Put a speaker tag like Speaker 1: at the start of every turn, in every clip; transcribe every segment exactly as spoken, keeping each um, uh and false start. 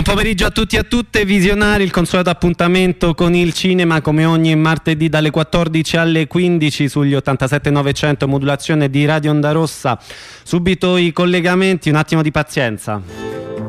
Speaker 1: pomeriggio a tutti e a tutte, visionari, il consueto appuntamento con il cinema come ogni martedì dalle quattordici alle quindici sugli ottantasette novecento modulazione di Radio Onda Rossa. Subito i collegamenti, un attimo di pazienza.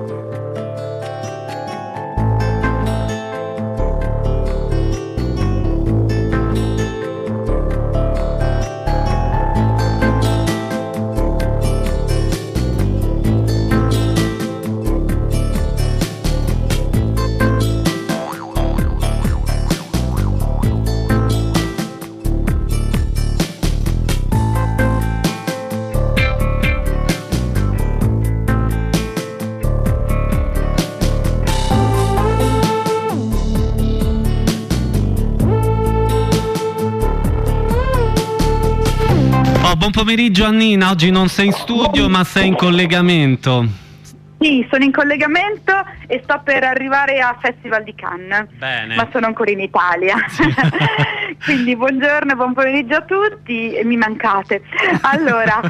Speaker 1: Buon pomeriggio Annina, oggi non sei in studio ma sei in collegamento.
Speaker 2: Sì, sono in collegamento e sto per arrivare a Festival di Cannes.
Speaker 1: Bene.
Speaker 2: Ma sono ancora in Italia. Sì. Quindi buongiorno, buon pomeriggio a tutti e mi mancate. Allora,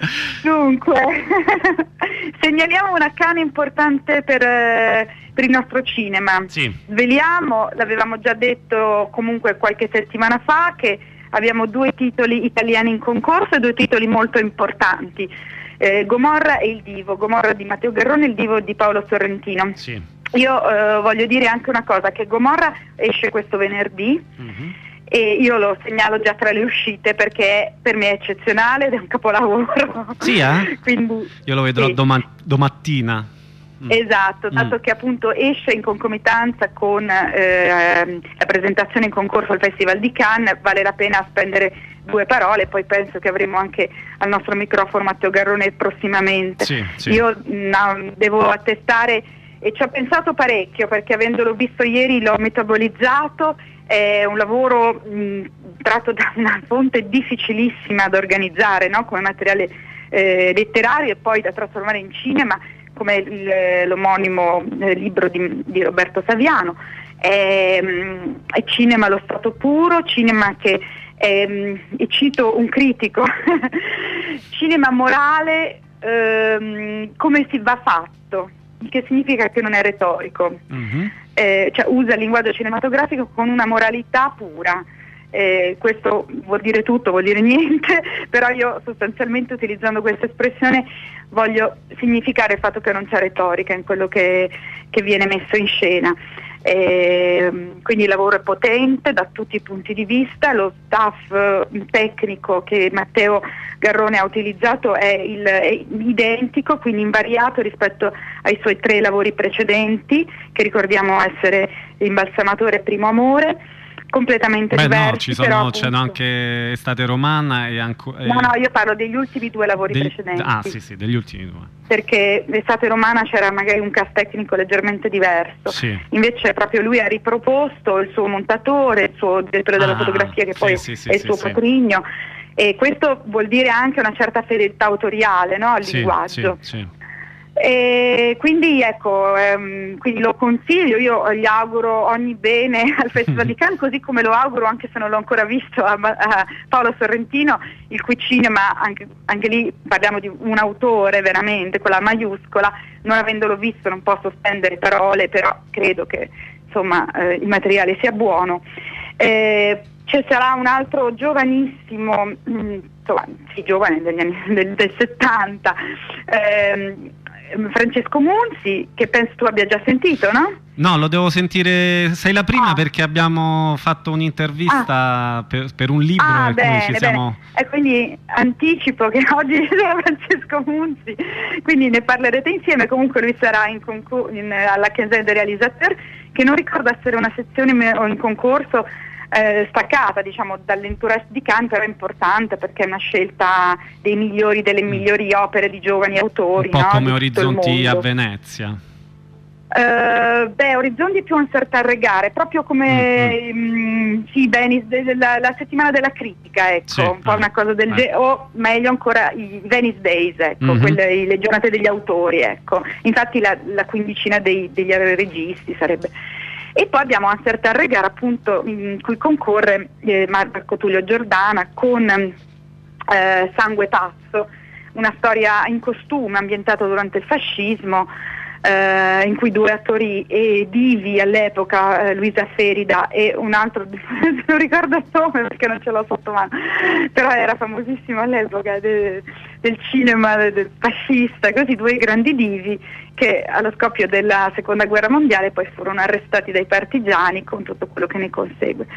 Speaker 2: dunque, segnaliamo una Cannes importante per, per il nostro cinema.
Speaker 1: Sì.
Speaker 2: Sveliamo, l'avevamo già detto comunque qualche settimana fa, che abbiamo due titoli italiani in concorso e due titoli molto importanti, eh, Gomorra e Il Divo, Gomorra di Matteo Garrone e Il Divo di Paolo Sorrentino.
Speaker 1: Sì.
Speaker 2: Io eh, voglio dire anche una cosa, che Gomorra esce questo venerdì, mm-hmm. e io lo segnalo già tra le uscite perché per me è eccezionale ed è un capolavoro.
Speaker 1: Sì, eh?
Speaker 2: Quindi,
Speaker 1: io lo vedrò
Speaker 2: sì.
Speaker 1: doma- domattina.
Speaker 2: Mm. Esatto, dato mm. che appunto esce in concomitanza con eh, la presentazione in concorso al Festival di Cannes, vale la pena spendere due parole, poi penso che avremo anche al nostro microfono Matteo Garrone prossimamente.
Speaker 1: Sì, sì.
Speaker 2: Io no, devo attestare e ci ho pensato parecchio perché avendolo visto ieri l'ho metabolizzato, è un lavoro mh, tratto da una fonte difficilissima da organizzare, no? Come materiale eh, letterario e poi da trasformare in cinema, come il, l'omonimo eh, libro di, di Roberto Saviano. È, è cinema allo stato puro, cinema che, è, e cito un critico, cinema morale ehm, come si va fatto, che significa che non è retorico, mm-hmm. eh, cioè usa il linguaggio cinematografico con una moralità pura. Eh, questo vuol dire tutto, vuol dire niente, però io sostanzialmente utilizzando questa espressione voglio significare il fatto che non c'è retorica in quello che, che viene messo in scena. Eh, quindi il lavoro è potente da tutti i punti di vista, lo staff eh, tecnico che Matteo Garrone ha utilizzato è, il, è identico, quindi invariato rispetto ai suoi tre lavori precedenti, che ricordiamo essere L'imbalsamatore e Primo Amore. Completamente
Speaker 1: Beh,
Speaker 2: diversi.
Speaker 1: No, ci sono,
Speaker 2: però,
Speaker 1: c'è anche Estate Romana e anche.
Speaker 2: No, no, io parlo degli ultimi due lavori
Speaker 1: degli,
Speaker 2: precedenti.
Speaker 1: Ah, sì, sì, degli ultimi due.
Speaker 2: Perché Estate Romana c'era magari un cast tecnico leggermente diverso.
Speaker 1: Sì.
Speaker 2: Invece proprio lui ha riproposto il suo montatore, il suo direttore della
Speaker 1: ah,
Speaker 2: fotografia, che
Speaker 1: sì,
Speaker 2: poi
Speaker 1: sì, sì,
Speaker 2: è il
Speaker 1: sì,
Speaker 2: suo
Speaker 1: sì.
Speaker 2: patrigno. E questo vuol dire anche una certa fedeltà autoriale, no, al
Speaker 1: sì,
Speaker 2: linguaggio.
Speaker 1: Sì, sì.
Speaker 2: E quindi ecco, ehm, quindi lo consiglio, io gli auguro ogni bene al Festival di Cannes, così come lo auguro, anche se non l'ho ancora visto, a, a Paolo Sorrentino, il cui cinema, anche, anche lì parliamo di un autore veramente con la maiuscola, non avendolo visto non posso spendere parole, però credo che insomma eh, il materiale sia buono. Eh, ci sarà un altro giovanissimo, mh, insomma, sì, giovane degli anni del, del settanta, ehm, Francesco Munzi, che penso tu abbia già sentito, no?
Speaker 1: No, lo devo sentire, sei la prima,
Speaker 2: ah.
Speaker 1: perché abbiamo fatto un'intervista ah. per, per un libro
Speaker 2: ah,
Speaker 1: e
Speaker 2: bene,
Speaker 1: ci siamo...
Speaker 2: E quindi anticipo che oggi sarà Francesco Munzi, quindi ne parlerete insieme. Comunque lui sarà in concor- in, alla Quinzaine des Réalisateurs, che non ricordo essere una sezione o in concorso Eh, staccata, diciamo, dall'entourage di Cannes, però è importante perché è una scelta dei migliori, delle migliori opere di giovani autori,
Speaker 1: un po'
Speaker 2: no?
Speaker 1: come
Speaker 2: di
Speaker 1: Orizzonti a Venezia.
Speaker 2: Uh, beh, Orizzonti più un certain regard, proprio come mm-hmm. mh, sì, Venice, de, la, la settimana della critica, ecco,
Speaker 1: sì,
Speaker 2: un po'
Speaker 1: eh,
Speaker 2: una cosa del
Speaker 1: eh.
Speaker 2: genere, o meglio ancora i Venice Days, ecco,
Speaker 1: mm-hmm.
Speaker 2: quelle, le giornate degli autori, ecco. Infatti la, la quindicina dei, degli registi sarebbe. E poi abbiamo un certain regard, appunto, in cui concorre eh, Marco Tullio Giordana con eh, Sangue Pazzo, una storia in costume ambientata durante il fascismo, eh, in cui due attori e divi all'epoca, eh, Luisa Ferida e un altro, non ricordo il nome perché non ce l'ho sotto mano, però era famosissimo all'epoca de, del cinema del, del fascista, così due grandi divi che allo scoppio della seconda guerra mondiale poi furono arrestati dai partigiani con tutto quello che ne consegue.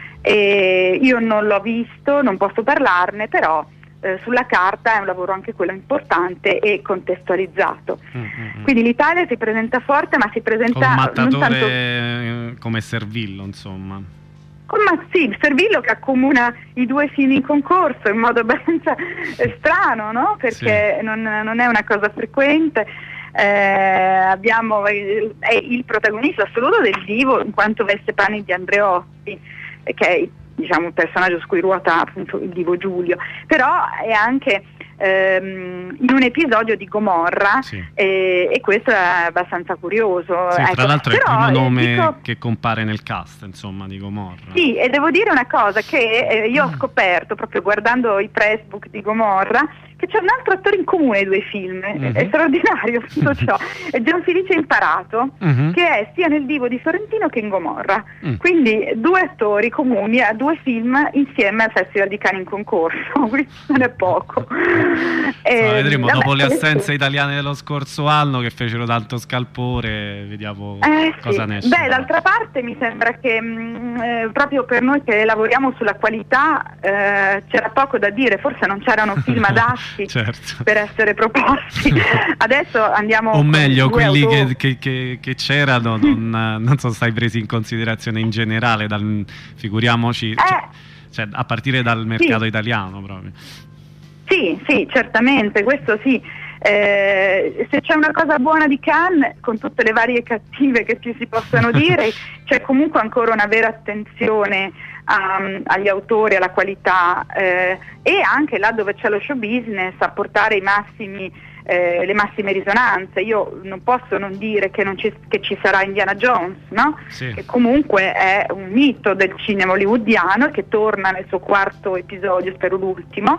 Speaker 2: E io non l'ho visto, non posso parlarne, però eh, sulla carta è un lavoro anche quello importante e contestualizzato. Mm-hmm. Quindi l'Italia si presenta forte, ma si presenta
Speaker 1: con un mattatore
Speaker 2: non tanto
Speaker 1: come Servillo, insomma.
Speaker 2: Ma sì, Servillo che accomuna i due film in concorso in modo abbastanza eh, strano, no? Perché sì. non, non è una cosa frequente. Eh, abbiamo il, è il protagonista assoluto del divo in quanto veste panni di Andreotti, che è, diciamo, un personaggio su cui ruota appunto il divo Giulio, però è anche ehm, in un episodio di Gomorra, sì. e, e questo è abbastanza curioso.
Speaker 1: Sì,
Speaker 2: ecco.
Speaker 1: Tra l'altro è
Speaker 2: però,
Speaker 1: il primo nome
Speaker 2: eh, dico,
Speaker 1: che compare nel cast, insomma, di Gomorra.
Speaker 2: Sì, e devo dire una cosa che eh, io ho scoperto proprio guardando i pressbook di Gomorra, che c'è un altro attore in comune ai due film, mm-hmm. è straordinario tutto ciò, è Gianfelice Imparato, mm-hmm. che è sia nel divo di Sorrentino che in Gomorra, mm. quindi due attori comuni a due film insieme al Festival di Cannes in concorso, quindi non è poco.
Speaker 1: eh, vedremo vabbè, dopo le assenze sì. italiane dello scorso anno che fecero tanto scalpore, vediamo
Speaker 2: eh,
Speaker 1: cosa
Speaker 2: sì.
Speaker 1: ne esce.
Speaker 2: Beh, d'altra parte mi sembra che mh, eh, proprio per noi che lavoriamo sulla qualità eh, c'era poco da dire, forse non c'erano film adatti certo. per essere proposti. Adesso andiamo
Speaker 1: o meglio quelli
Speaker 2: che,
Speaker 1: che, che, che c'erano non, non sono stati presi in considerazione in generale, dal, figuriamoci eh, cioè, cioè, a partire dal mercato sì. italiano proprio.
Speaker 2: Sì, sì, certamente, questo sì. Eh, se c'è una cosa buona di Cannes, con tutte le varie cattive che più si possano dire, c'è comunque ancora una vera attenzione a, agli autori, alla qualità, eh, e anche là dove c'è lo show business a portare i massimi Eh, le massime risonanze. Io non posso non dire che, non ci, che ci sarà Indiana Jones, no? Sì. Che comunque è un mito del cinema hollywoodiano e che torna nel suo quarto episodio, spero l'ultimo,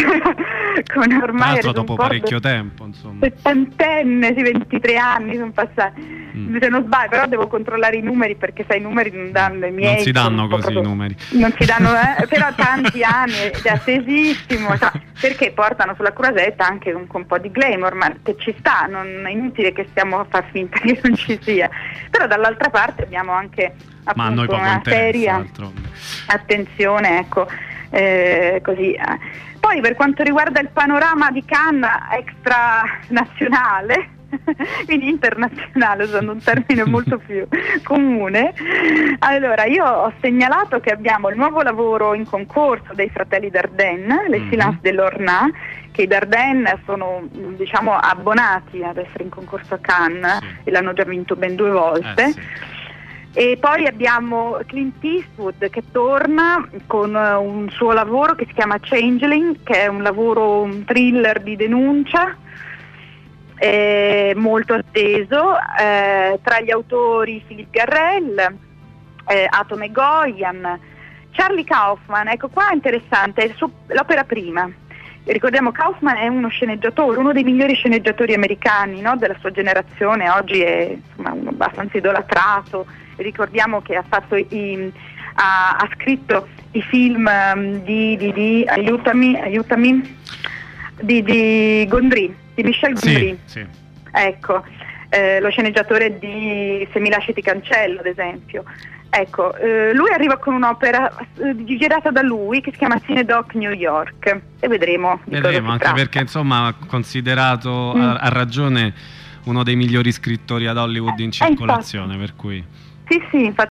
Speaker 2: con ormai
Speaker 1: dopo parecchio tempo, insomma.
Speaker 2: Settantenne, sì, ventitré anni sono passati, mm. se non sbaglio, però devo controllare i numeri perché sai i numeri non danno i miei.
Speaker 1: Non si danno così proprio, i numeri.
Speaker 2: Non si danno, eh, però tanti anni, è attesissimo, cioè, perché portano sulla croisetta anche un, un po' di glamour, ma che ci sta, non è inutile che stiamo a far finta che non ci sia, però dall'altra parte abbiamo anche appunto una seria attenzione, ecco, eh, così. Eh. Poi per quanto riguarda il panorama di Cannes extra nazionale, quindi internazionale, usando un termine molto più comune, allora io ho segnalato che abbiamo il nuovo lavoro in concorso dei fratelli Dardenne, Les Silences de l'Orna, che i Dardenne sono, diciamo, abbonati ad essere in concorso a Cannes, sì. e l'hanno già vinto ben due volte. Eh, sì. E poi abbiamo Clint Eastwood che torna con un suo lavoro che si chiama Changeling, che è un lavoro, un thriller di denuncia, eh, molto atteso, eh, tra gli autori Philippe Garrel, eh, Atom e Goyan, Charlie Kaufman. Ecco qua è interessante, è su, l'opera prima. Ricordiamo, Kaufman è uno sceneggiatore, uno dei migliori sceneggiatori americani, no, della sua generazione, oggi è, insomma, uno abbastanza idolatrato. Ricordiamo che ha, fatto i, ha, ha scritto i film um, di, di, di aiutami, aiutami di, di Gondry, di Michel Gondry, sì, sì. Ecco, eh, lo sceneggiatore di Se mi lasci ti cancello, ad esempio. Ecco, eh, lui arriva con un'opera eh, girata da lui che si chiama Cinedoc New York e vedremo di
Speaker 1: vedremo
Speaker 2: cosa
Speaker 1: anche
Speaker 2: tratta.
Speaker 1: Perché insomma considerato mm. a, a ragione uno dei migliori scrittori ad Hollywood in circolazione, eh, per cui
Speaker 2: sì sì, infatti